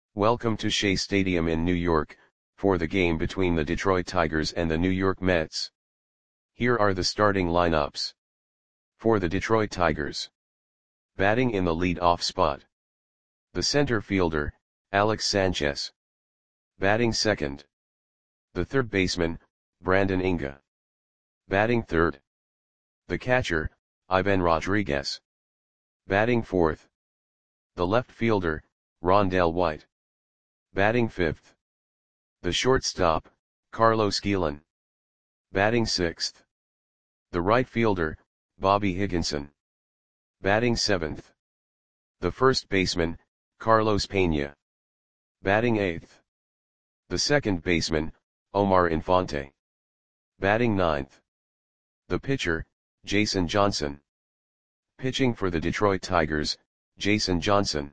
Welcome to Shea Stadium in New York, for the game between the Detroit Tigers and the New York Mets. Here are the starting lineups. For the Detroit Tigers. Batting in the lead-off spot. The center fielder, Alex Sanchez. Batting second. The third baseman, Brandon Inga. Batting third. The catcher, Ivan Rodriguez. Batting fourth. The left fielder, Rondell White. Batting fifth. The shortstop, Carlos Guillen. Batting sixth. The right fielder, Bobby Higginson. Batting seventh. The first baseman, Carlos Pena. Batting eighth. The second baseman, Omar Infante. Batting ninth. The pitcher, Jason Johnson. Pitching for the Detroit Tigers, Jason Johnson.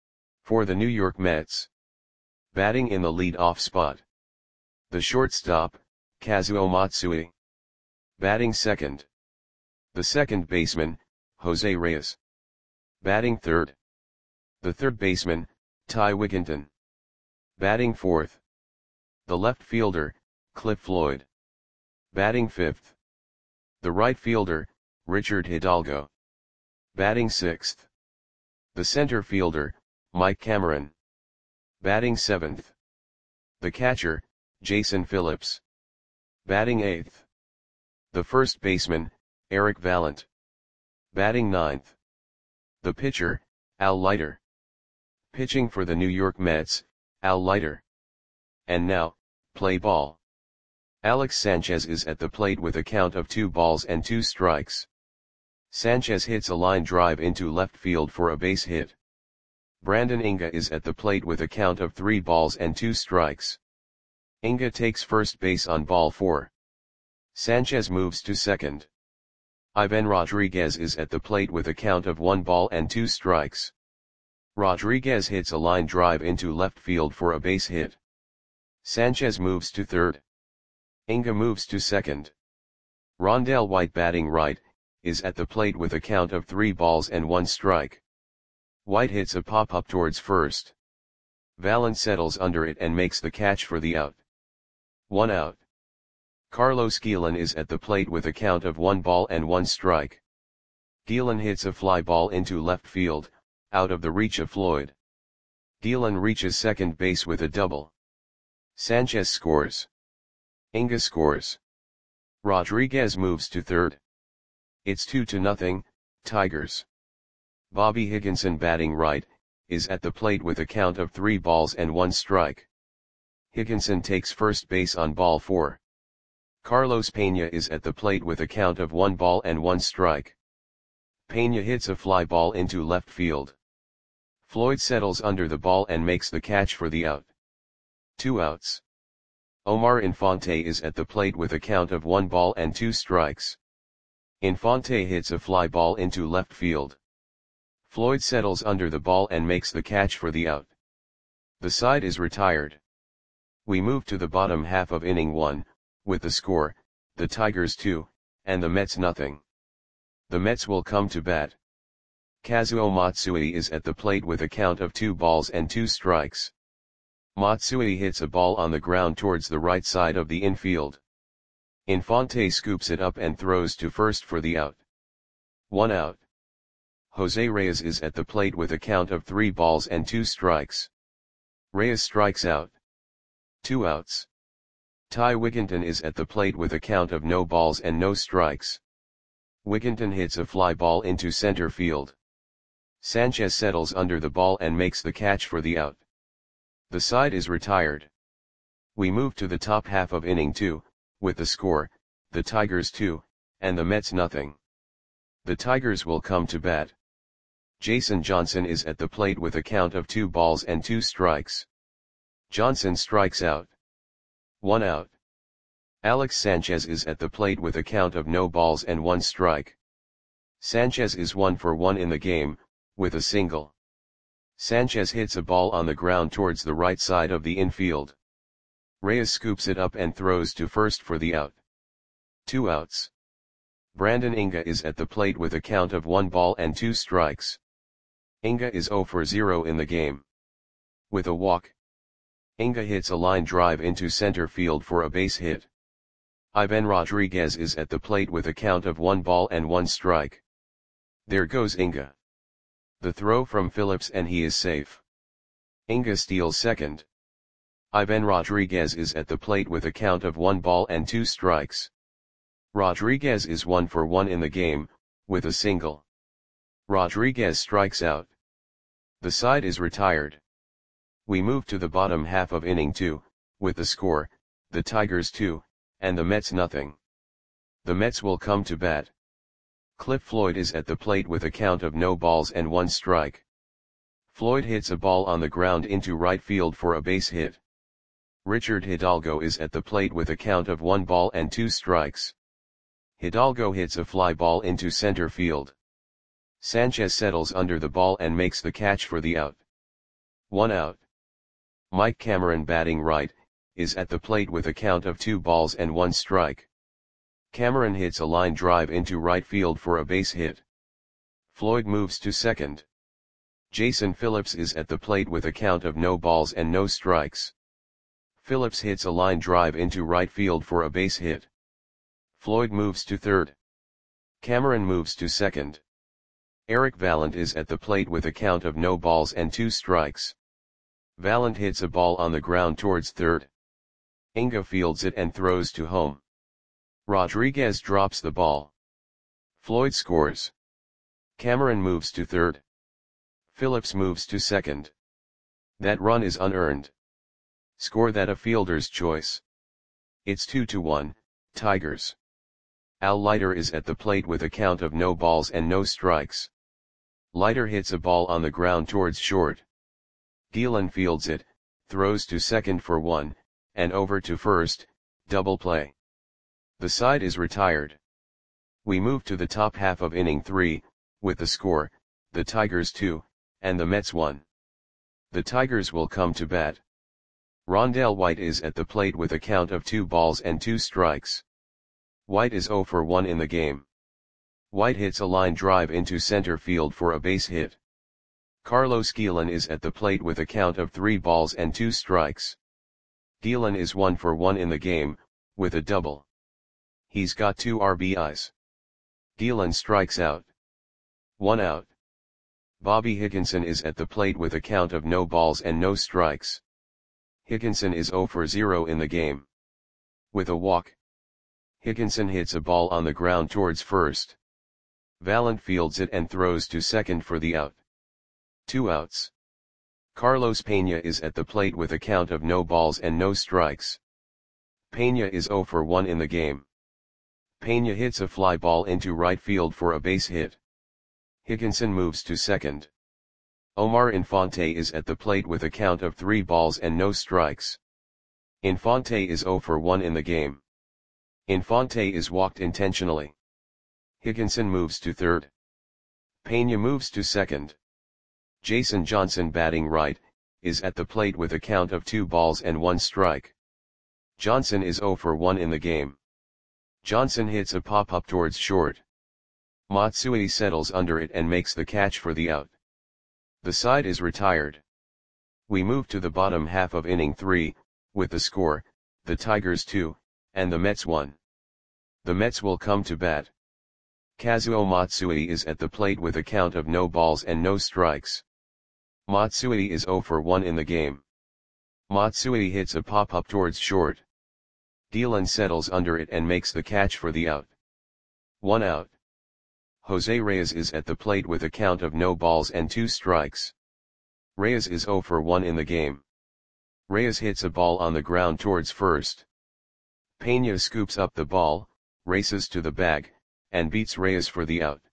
For the New York Mets. Batting in the lead-off spot. The shortstop, Kazuo Matsui. Batting second. The second baseman, Jose Reyes. Batting third. The third baseman, Ty Wigginton. Batting fourth. The left fielder, Cliff Floyd. Batting fifth. The right fielder, Richard Hidalgo. Batting sixth. The center fielder, Mike Cameron. Batting seventh. The catcher, Jason Phillips. Batting eighth. The first baseman, Eric Vallant. Batting ninth. The pitcher, Al Leiter. Pitching for the New York Mets, Al Leiter. And now, play ball. Alex Sanchez is at the plate with a count of 2 balls and 2 strikes. Sanchez hits a line drive into left field for a base hit. Brandon Inga is at the plate with a count of 3 balls and 2 strikes. Inga takes first base on ball 4. Sanchez moves to second. Ivan Rodriguez is at the plate with a count of 1 ball and 2 strikes. Rodriguez hits a line drive into left field for a base hit. Sanchez moves to third. Inga moves to second. Rondell White, batting right, is at the plate with a count of 3 balls and 1 strike. White hits a pop-up towards first. Vallant settles under it and makes the catch for the out. 1 out. Carlos Guillen is at the plate with a count of 1 ball and 1 strike. Guillen hits a fly ball into left field, out of the reach of Floyd. Guillen reaches second base with a double. Sanchez scores. Inga scores. Rodriguez moves to third. It's 2-0, Tigers. Bobby Higginson, batting right, is at the plate with a count of 3 balls and 1 strike. Higginson takes first base on ball 4. Carlos Pena is at the plate with a count of 1 ball and 1 strike. Pena hits a fly ball into left field. Floyd settles under the ball and makes the catch for the out. 2 outs. Omar Infante is at the plate with a count of 1 ball and 2 strikes. Infante hits a fly ball into left field. Floyd settles under the ball and makes the catch for the out. The side is retired. We move to the bottom half of inning 1, with the score, the Tigers 2, and the Mets nothing. The Mets will come to bat. Kazuo Matsui is at the plate with a count of 2 balls and 2 strikes. Matsui hits a ball on the ground towards the right side of the infield. Infante scoops it up and throws to first for the out. 1 out. Jose Reyes is at the plate with a count of 3 balls and 2 strikes. Reyes strikes out. 2 outs. Ty Wigginton is at the plate with a count of no balls and no strikes. Wigginton hits a fly ball into center field. Sanchez settles under the ball and makes the catch for the out. The side is retired. We move to the top half of inning 2, with the score, the Tigers 2, and the Mets nothing. The Tigers will come to bat. Jason Johnson is at the plate with a count of 2 balls and 2 strikes. Johnson strikes out. 1 out. Alex Sanchez is at the plate with a count of no balls and 1 strike. Sanchez is 1 for 1 in the game, with a single. Sanchez hits a ball on the ground towards the right side of the infield. Reyes scoops it up and throws to first for the out. 2 outs. Brandon Inga is at the plate with a count of 1 ball and 2 strikes. Inga is 0 for 0 in the game. With a walk, Inga hits a line drive into center field for a base hit. Ivan Rodriguez is at the plate with a count of 1 ball and 1 strike. There goes Inga. The throw from Phillips and he is safe. Inga steals second. Ivan Rodriguez is at the plate with a count of 1 ball and 2 strikes. Rodriguez is 1 for 1 in the game, with a single. Rodriguez strikes out. The side is retired. We move to the bottom half of inning 2, with the score, the Tigers 2, and the Mets nothing. The Mets will come to bat. Cliff Floyd is at the plate with a count of no balls and 1 strike. Floyd hits a ball on the ground into right field for a base hit. Richard Hidalgo is at the plate with a count of 1 ball and 2 strikes. Hidalgo hits a fly ball into center field. Sanchez settles under the ball and makes the catch for the out. 1 out. Mike Cameron, batting right, is at the plate with a count of 2 balls and 1 strike. Cameron hits a line drive into right field for a base hit. Floyd moves to second. Jason Phillips is at the plate with a count of no balls and no strikes. Phillips hits a line drive into right field for a base hit. Floyd moves to third. Cameron moves to second. Eric Vallant is at the plate with a count of no balls and 2 strikes. Vallant hits a ball on the ground towards third. Inga fields it and throws to home. Rodriguez drops the ball. Floyd scores. Cameron moves to third. Phillips moves to second. That run is unearned. Score that a fielder's choice. It's 2-1, Tigers. Al Leiter is at the plate with a count of no balls and no strikes. Leiter hits a ball on the ground towards short. Gielan fields it, throws to second for 1, and over to first, double play. The side is retired. We move to the top half of inning 3, with the score, the Tigers 2, and the Mets 1. The Tigers will come to bat. Rondell White is at the plate with a count of 2 balls and 2 strikes. White is 0 for 1 in the game. White hits a line drive into center field for a base hit. Carlos Gielan is at the plate with a count of 3 balls and 2 strikes. Gielan is 1 for 1 in the game, with a double. He's got 2 RBIs. Gielan strikes out. 1 out. Bobby Higginson is at the plate with a count of no balls and no strikes. Higginson is 0 for 0 in the game. With a walk, Higginson hits a ball on the ground towards first. Vallant fields it and throws to second for the out. 2 outs. Carlos Pena is at the plate with a count of no balls and no strikes. Pena is 0 for 1 in the game. Pena hits a fly ball into right field for a base hit. Higginson moves to second. Omar Infante is at the plate with a count of 3 balls and no strikes. Infante is 0 for 1 in the game. Infante is walked intentionally. Higginson moves to third. Pena moves to second. Jason Johnson, batting right, is at the plate with a count of 2 balls and 1 strike. Johnson is 0 for 1 in the game. Johnson hits a pop-up towards short. Matsui settles under it and makes the catch for the out. The side is retired. We move to the bottom half of inning 3, with the score, the Tigers 2, and the Mets 1. The Mets will come to bat. Kazuo Matsui is at the plate with a count of no balls and no strikes. Matsui is 0 for 1 in the game. Matsui hits a pop-up towards short. Gielan settles under it and makes the catch for the out. 1 out. Jose Reyes is at the plate with a count of no balls and 2 strikes. Reyes is 0 for 1 in the game. Reyes hits a ball on the ground towards first. Pena scoops up the ball, races to the bag, and beats Reyes for the out.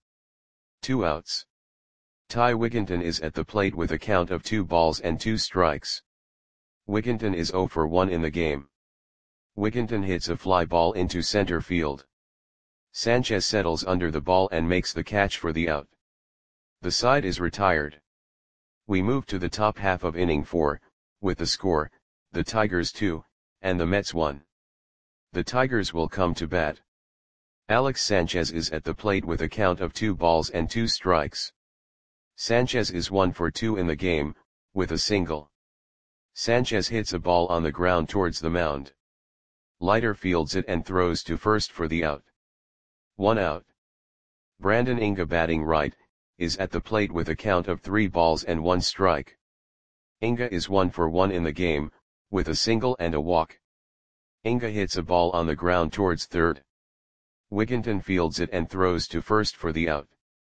2 outs. Ty Wigginton is at the plate with a count of 2 balls and 2 strikes. Wigginton is 0 for 1 in the game. Wigginton hits a fly ball into center field. Sanchez settles under the ball and makes the catch for the out. The side is retired. We move to the top half of inning 4, with the score, the Tigers 2, and the Mets 1. The Tigers will come to bat. Alex Sanchez is at the plate with a count of 2 balls and 2 strikes. Sanchez is 1 for 2 in the game, with a single. Sanchez hits a ball on the ground towards the mound. Leiter fields it and throws to first for the out. 1 out. Brandon Inga, batting right, is at the plate with a count of 3 balls and 1 strike. Inga is 1 for 1 in the game, with a single and a walk. Inga hits a ball on the ground towards third. Wigginton fields it and throws to first for the out.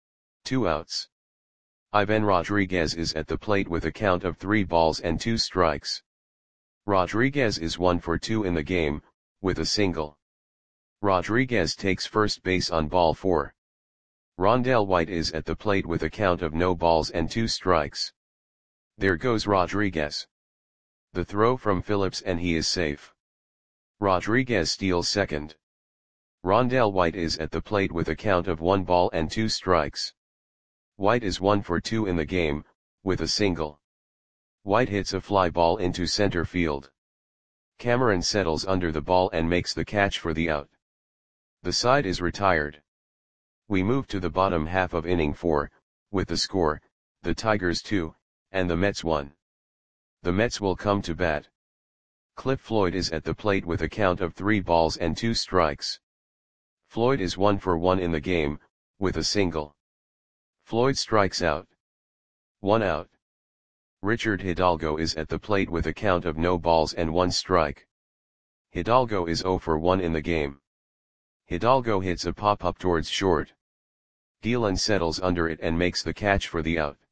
2 outs. Ivan Rodriguez is at the plate with a count of 3 balls and 2 strikes. Rodriguez is 1 for 2 in the game, with a single. Rodriguez takes first base on ball 4. Rondell White is at the plate with a count of no balls and 2 strikes. There goes Rodriguez. The throw from Phillips and he is safe. Rodriguez steals second. Rondell White is at the plate with a count of 1 ball and 2 strikes. White is 1 for 2 in the game, with a single. White hits a fly ball into center field. Cameron settles under the ball and makes the catch for the out. The side is retired. We move to the bottom half of inning 4, with the score, the Tigers 2, and the Mets 1. The Mets will come to bat. Cliff Floyd is at the plate with a count of 3 balls and 2 strikes. Floyd is 1 for 1 in the game, with a single. Floyd strikes out. 1 out. Richard Hidalgo is at the plate with a count of no balls and 1 strike. Hidalgo is 0 for 1 in the game. Hidalgo hits a pop-up towards short. Dillon settles under it and makes the catch for the out.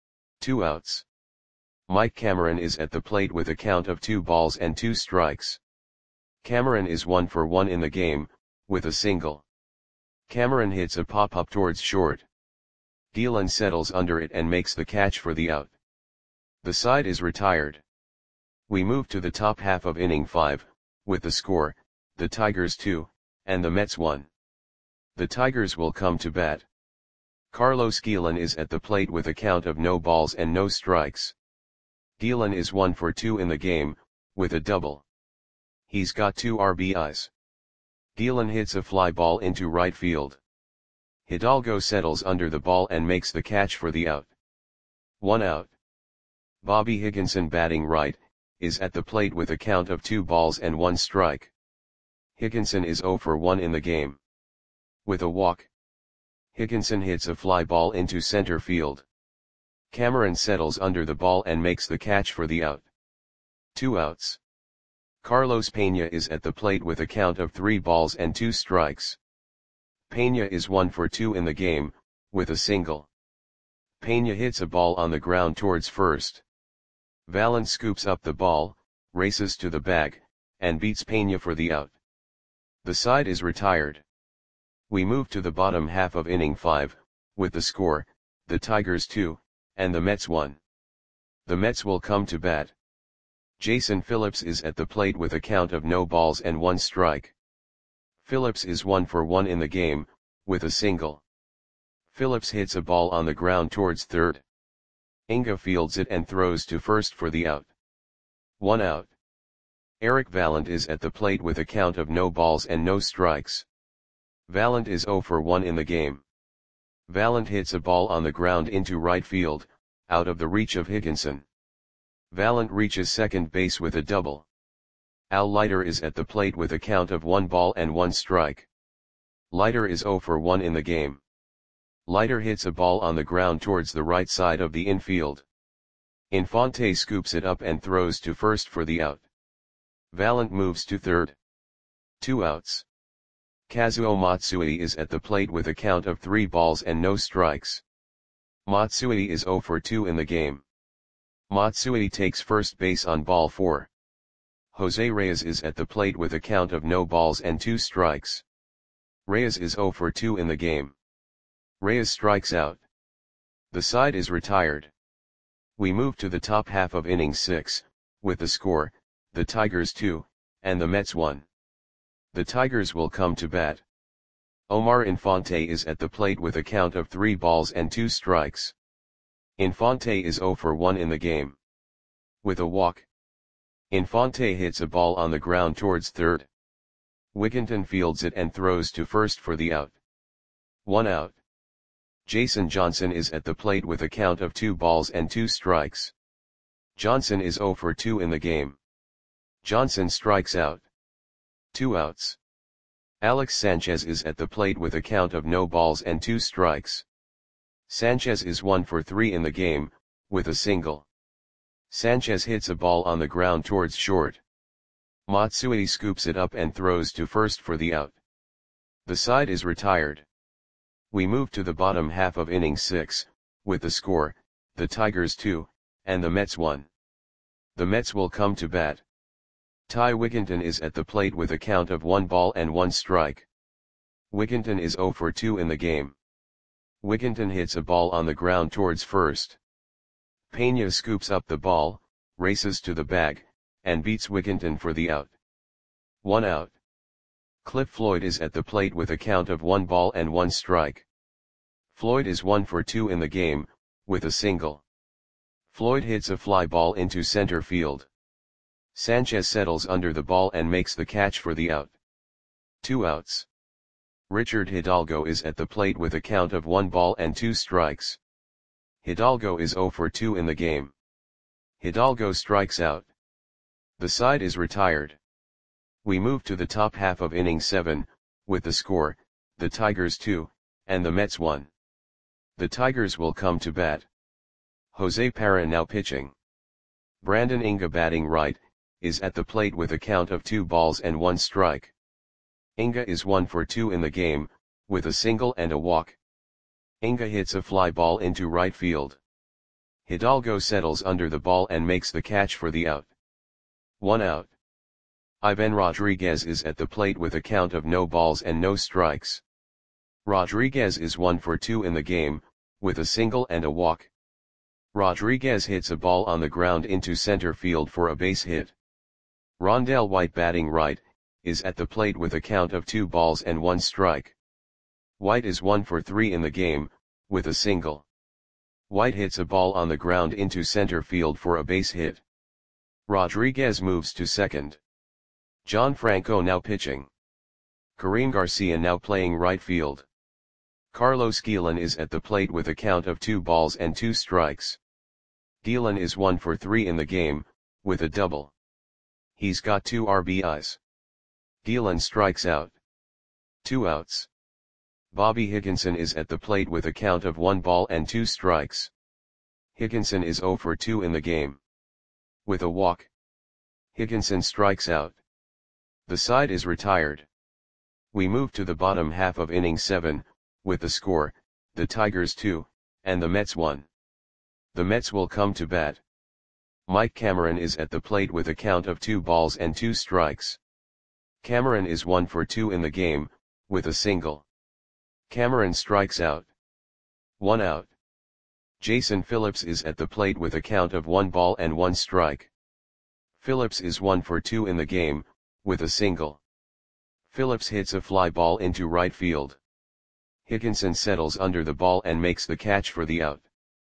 2 outs. Mike Cameron is at the plate with a count of 2 balls and 2 strikes. Cameron is 1 for 1 in the game, with a single. Cameron hits a pop-up towards short. Dillon settles under it and makes the catch for the out. The side is retired. We move to the top half of inning 5, with the score, the Tigers 2, and the Mets 1. The Tigers will come to bat. Carlos Guillen is at the plate with a count of no balls and no strikes. Guillen is 1 for 2 in the game, with a double. He's got 2 RBIs. Guillen hits a fly ball into right field. Hidalgo settles under the ball and makes the catch for the out. 1 out. Bobby Higginson, batting right, is at the plate with a count of 2 balls and 1 strike. Higginson is 0 for 1 in the game. With a walk. Higginson hits a fly ball into center field. Cameron settles under the ball and makes the catch for the out. 2 outs. Carlos Pena is at the plate with a count of 3 balls and 2 strikes. Pena is 1 for 2 in the game, with a single. Pena hits a ball on the ground towards first. Valent scoops up the ball, races to the bag, and beats Pena for the out. The side is retired. We move to the bottom half of inning 5, with the score, the Tigers 2, and the Mets 1. The Mets will come to bat. Jason Phillips is at the plate with a count of no balls and 1 strike. Phillips is 1 for 1 in the game, with a single. Phillips hits a ball on the ground towards third. Inga fields it and throws to first for the out. 1 out. Eric Valent is at the plate with a count of no balls and no strikes. Valent is 0 for 1 in the game. Valent hits a ball on the ground into right field, out of the reach of Higginson. Valent reaches second base with a double. Al Leiter is at the plate with a count of 1 ball and 1 strike. Leiter is 0 for 1 in the game. Leiter hits a ball on the ground towards the right side of the infield. Infante scoops it up and throws to first for the out. Valent moves to third. 2 outs. Kazuo Matsui is at the plate with a count of 3 balls and no strikes. Matsui is 0 for 2 in the game. Matsui takes first base on ball 4. Jose Reyes is at the plate with a count of no balls and 2 strikes. Reyes is 0 for 2 in the game. Reyes strikes out. The side is retired. We move to the top half of inning 6, with the score, the Tigers 2, and the Mets 1. The Tigers will come to bat. Omar Infante is at the plate with a count of 3 balls and 2 strikes. Infante is 0 for 1 in the game. With a walk. Infante hits a ball on the ground towards third. Wigginton fields it and throws to first for the out. 1 out. Jason Johnson is at the plate with a count of 2 balls and 2 strikes. Johnson is 0 for 2 in the game. Johnson strikes out. 2 outs. Alex Sanchez is at the plate with a count of no balls and 2 strikes. Sanchez is 1 for 3 in the game, with a single. Sanchez hits a ball on the ground towards short. Matsui scoops it up and throws to first for the out. The side is retired. We move to the bottom half of inning 6, with the score, the Tigers 2, and the Mets 1. The Mets will come to bat. Ty Wickenton is at the plate with a count of 1 ball and 1 strike. Wickenton is 0 for 2 in the game. Wickenton hits a ball on the ground towards first. Pena scoops up the ball, races to the bag, and beats Wickenton for the out. 1 out. Cliff Floyd is at the plate with a count of 1 ball and 1 strike. Floyd is 1 for 2 in the game, with a single. Floyd hits a fly ball into center field. Sanchez settles under the ball and makes the catch for the out. 2 outs. Richard Hidalgo is at the plate with a count of 1 ball and 2 strikes. Hidalgo is 0 for 2 in the game. Hidalgo strikes out. The side is retired. We move to the top half of inning 7, with the score, the Tigers 2, and the Mets 1. The Tigers will come to bat. Jose Parra now pitching. Brandon Inga batting right, is at the plate with a count of 2 balls and 1 strike. Inga is 1 for 2 in the game, with a single and a walk. Inga hits a fly ball into right field. Hidalgo settles under the ball and makes the catch for the out. 1 out. Ivan Rodriguez is at the plate with a count of no balls and no strikes. Rodriguez is 1 for 2 in the game, with a single and a walk. Rodriguez hits a ball on the ground into center field for a base hit. Rondell White batting right, is at the plate with a count of 2 balls and 1 strike. White is 1 for 3 in the game, with a single. White hits a ball on the ground into center field for a base hit. Rodriguez moves to second. John Franco now pitching. Kareem Garcia now playing right field. Carlos Guillen is at the plate with a count of 2 balls and 2 strikes. Guillen is 1 for 3 in the game, with a double. He's got 2 RBIs. Guillen strikes out. 2 outs. Bobby Higginson is at the plate with a count of 1 ball and 2 strikes. Higginson is 0 for 2 in the game. With a walk. Higginson strikes out. The side is retired. We move to the bottom half of inning 7, with the score, the Tigers 2, and the Mets 1. The Mets will come to bat. Mike Cameron is at the plate with a count of 2 balls and 2 strikes. Cameron is 1 for 2 in the game, with a single. Cameron strikes out. 1 out. Jason Phillips is at the plate with a count of 1 ball and 1 strike. Phillips is 1 for 2 in the game, with a single. Phillips hits a fly ball into right field. Higginson settles under the ball and makes the catch for the out.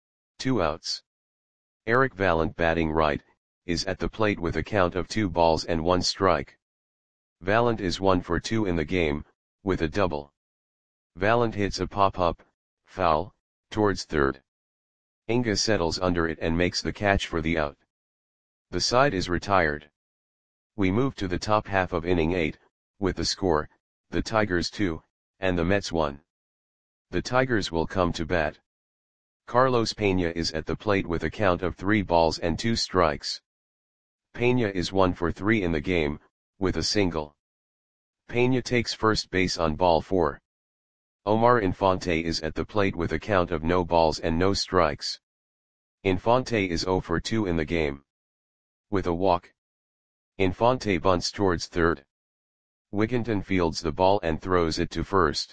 2 outs. Eric Vallant batting right, is at the plate with a count of 2 balls and 1 strike. Vallant is 1 for 2 in the game, with a double. Vallant hits a pop-up, foul, towards third. Inga settles under it and makes the catch for the out. The side is retired. We move to the top half of inning 8, with the score, the Tigers 2, and the Mets 1. The Tigers will come to bat. Carlos Pena is at the plate with a count of 3 balls and 2 strikes. Pena is 1 for 3 in the game, with a single. Pena takes first base on ball 4. Omar Infante is at the plate with a count of no balls and no strikes. Infante is 0 for 2 in the game. With a walk. Infante bunts towards third. Wickenton fields the ball and throws it to first.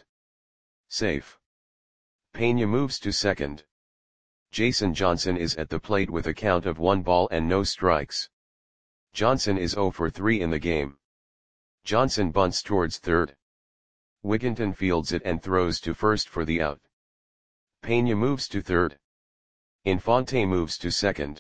Safe. Pena moves to second. Jason Johnson is at the plate with a count of 1 ball and no strikes. Johnson is 0 for 3 in the game. Johnson bunts towards third. Wickenton fields it and throws to first for the out. Pena moves to third. Infante moves to second.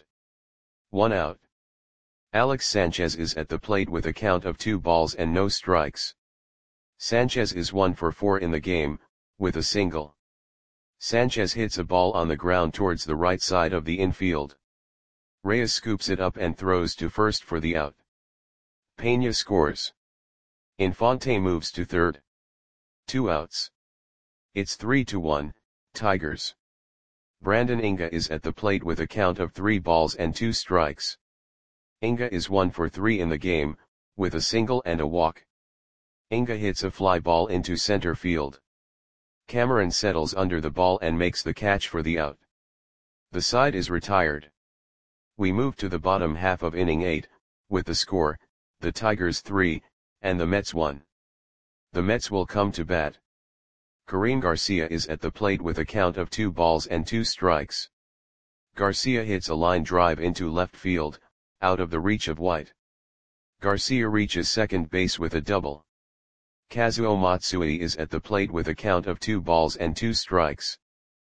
1 out. Alex Sanchez is at the plate with a count of 2 balls and no strikes. Sanchez is 1 for 4 in the game, with a single. Sanchez hits a ball on the ground towards the right side of the infield. Reyes scoops it up and throws to first for the out. Peña scores. Infante moves to third. 2 outs. It's 3-1, Tigers. Brandon Inga is at the plate with a count of 3 balls and 2 strikes. Inga is 1 for 3 in the game, with a single and a walk. Inga hits a fly ball into center field. Cameron settles under the ball and makes the catch for the out. The side is retired. We move to the bottom half of inning 8, with the score, the Tigers 3, and the Mets 1. The Mets will come to bat. Karim Garcia is at the plate with a count of 2 balls and 2 strikes. Garcia hits a line drive into left field, out of the reach of White. Garcia reaches second base with a double. Kazuo Matsui is at the plate with a count of 2 balls and 2 strikes.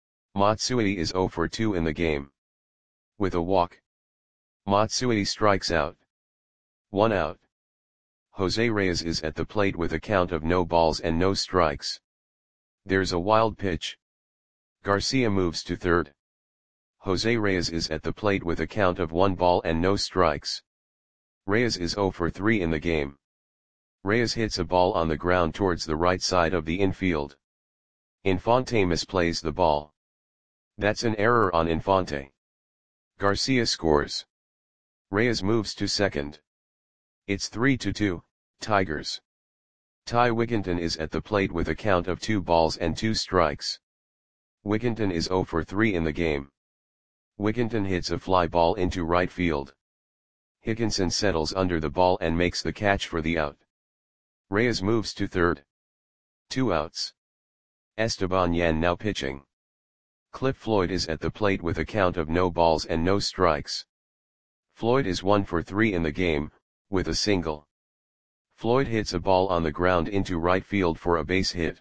Matsui is 0 for 2 in the game. With a walk, Matsui strikes out. 1 out. Jose Reyes is at the plate with a count of no balls and no strikes. There's a wild pitch. Garcia moves to third. Jose Reyes is at the plate with a count of 1 ball and no strikes. Reyes is 0 for 3 in the game. Reyes hits a ball on the ground towards the right side of the infield. Infante misplays the ball. That's an error on Infante. Garcia scores. Reyes moves to second. It's 3-2, Tigers. Ty Wigginton is at the plate with a count of 2 balls and 2 strikes. Wigginton is 0 for 3 in the game. Wigginton hits a fly ball into right field. Higginson settles under the ball and makes the catch for the out. Reyes moves to third. 2 outs. Esteban Yan now pitching. Cliff Floyd is at the plate with a count of no balls and no strikes. Floyd is 1 for 3 in the game, with a single. Floyd hits a ball on the ground into right field for a base hit.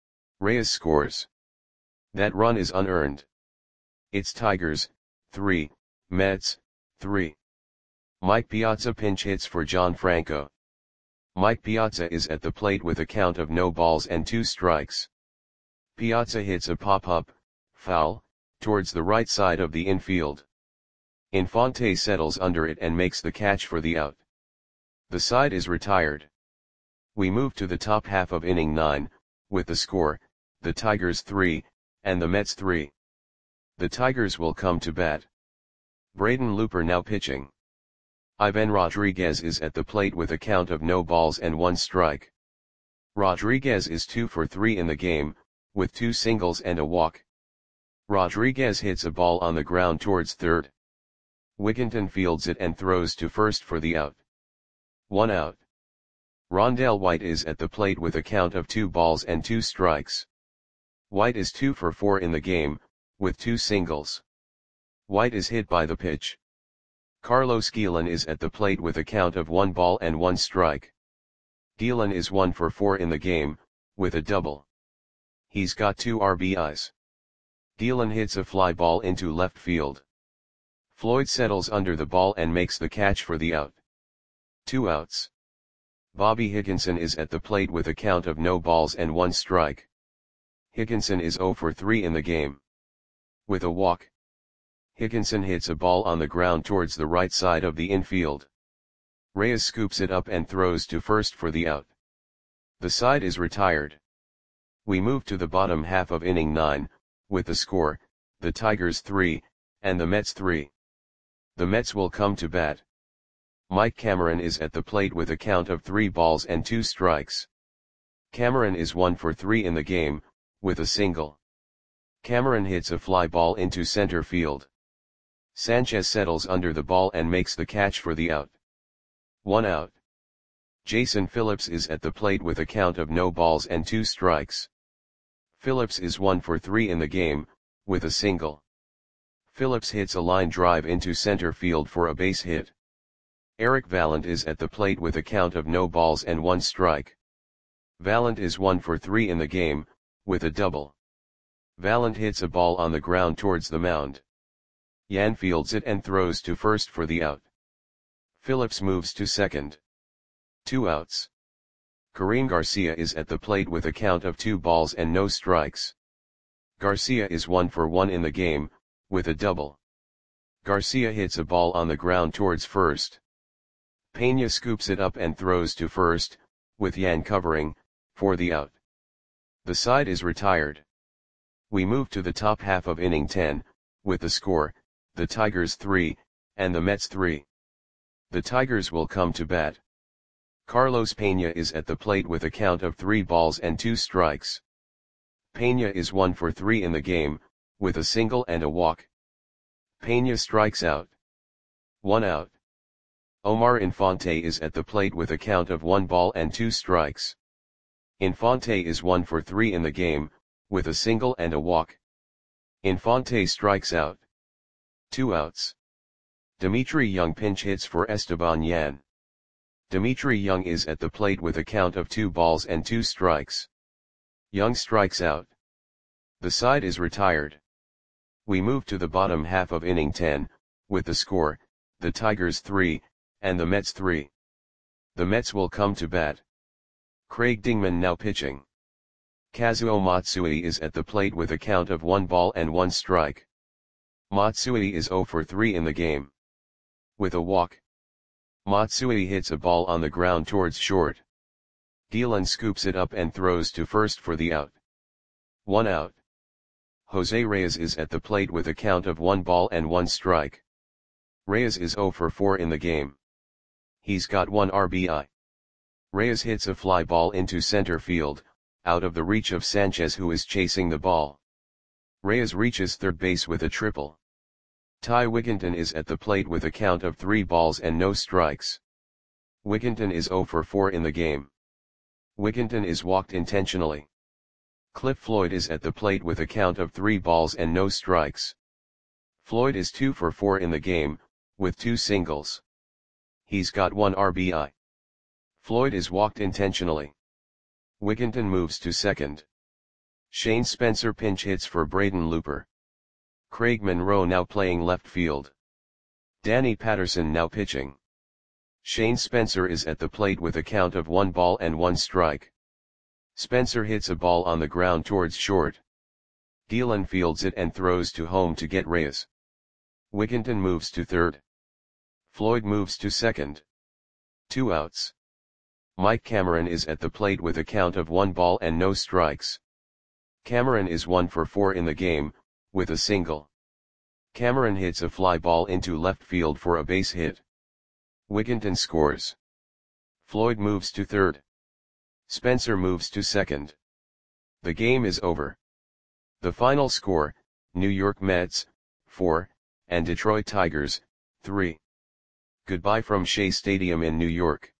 Reyes scores. That run is unearned. It's Tigers, 3, Mets, 3. Mike Piazza pinch hits for John Franco. Mike Piazza is at the plate with a count of no balls and 2 strikes. Piazza hits a pop-up, foul, towards the right side of the infield. Infante settles under it and makes the catch for the out. The side is retired. We move to the top half of inning 9, with the score, the Tigers 3, and the Mets 3. The Tigers will come to bat. Braden Looper now pitching. Ivan Rodriguez is at the plate with a count of no balls and 1 strike. Rodriguez is 2 for 3 in the game, with 2 singles and a walk. Rodriguez hits a ball on the ground towards third. Wigginton fields it and throws to first for the out. 1 out. Rondell White is at the plate with a count of 2 balls and 2 strikes. White is 2 for 4 in the game, with 2 singles. White is hit by the pitch. Carlos Guillen is at the plate with a count of 1 ball and 1 strike. Guillen is 1 for 4 in the game, with a double. He's got 2 RBIs. Guillen hits a fly ball into left field. Floyd settles under the ball and makes the catch for the out. 2 outs. Bobby Higginson is at the plate with a count of no balls and 1 strike. Higginson is 0 for 3 in the game. With a walk, Higginson hits a ball on the ground towards the right side of the infield. Reyes scoops it up and throws to first for the out. The side is retired. We move to the bottom half of inning 9, with the score, the Tigers 3, and the Mets 3. The Mets will come to bat. Mike Cameron is at the plate with a count of 3 balls and 2 strikes. Cameron is 1 for 3 in the game, with a single. Cameron hits a fly ball into center field. Sanchez settles under the ball and makes the catch for the out. 1 out. Jason Phillips is at the plate with a count of no balls and 2 strikes. Phillips is 1 for 3 in the game, with a single. Phillips hits a line drive into center field for a base hit. Eric Vallant is at the plate with a count of no balls and 1 strike. Vallant is 1 for 3 in the game, with a double. Vallant hits a ball on the ground towards the mound. Yan fields it and throws to first for the out. Phillips moves to second. 2 outs. Karim Garcia is at the plate with a count of 2 balls and no strikes. Garcia is 1 for 1 in the game, with a double. Garcia hits a ball on the ground towards first. Pena scoops it up and throws to first, with Yan covering, for the out. The side is retired. We move to the top half of inning 10, with the score, the Tigers 3, and the Mets 3. The Tigers will come to bat. Carlos Pena is at the plate with a count of 3 balls and 2 strikes. Pena is 1 for 3 in the game, with a single and a walk. Pena strikes out. 1 out. Omar Infante is at the plate with a count of 1 ball and 2 strikes. Infante is 1 for 3 in the game, with a single and a walk. Infante strikes out. 2 outs. Dimitri Young pinch hits for Esteban Yan. Dimitri Young is at the plate with a count of 2 balls and 2 strikes. Young strikes out. The side is retired. We move to the bottom half of inning 10, with the score, the Tigers 3, and the Mets 3. The Mets will come to bat. Craig Dingman now pitching. Kazuo Matsui is at the plate with a count of 1 ball and 1 strike. Matsui is 0 for 3 in the game. With a walk. Matsui hits a ball on the ground towards short. Gielan scoops it up and throws to first for the out. 1 out. Jose Reyes is at the plate with a count of 1 ball and 1 strike. Reyes is 0 for 4 in the game. He's got 1 RBI. Reyes hits a fly ball into center field, out of the reach of Sanchez who is chasing the ball. Reyes reaches third base with a triple. Ty Wigginton is at the plate with a count of 3 balls and no strikes. Wigginton is 0 for 4 in the game. Wigginton is walked intentionally. Cliff Floyd is at the plate with a count of 3 balls and no strikes. Floyd is 2 for 4 in the game, with 2 singles. He's got 1 RBI. Floyd is walked intentionally. Wigginton moves to second. Shane Spencer pinch hits for Braden Looper. Craig Monroe now playing left field. Danny Patterson now pitching. Shane Spencer is at the plate with a count of 1 ball and 1 strike. Spencer hits a ball on the ground towards short. Gielan fields it and throws to home to get Reyes. Wigginton moves to third. Floyd moves to second. 2 outs. Mike Cameron is at the plate with a count of 1 ball and no strikes. Cameron is 1 for 4 in the game, with a single. Cameron hits a fly ball into left field for a base hit. Wigginton scores. Floyd moves to third. Spencer moves to second. The game is over. The final score, New York Mets, 4, and Detroit Tigers, 3. Goodbye from Shea Stadium in New York.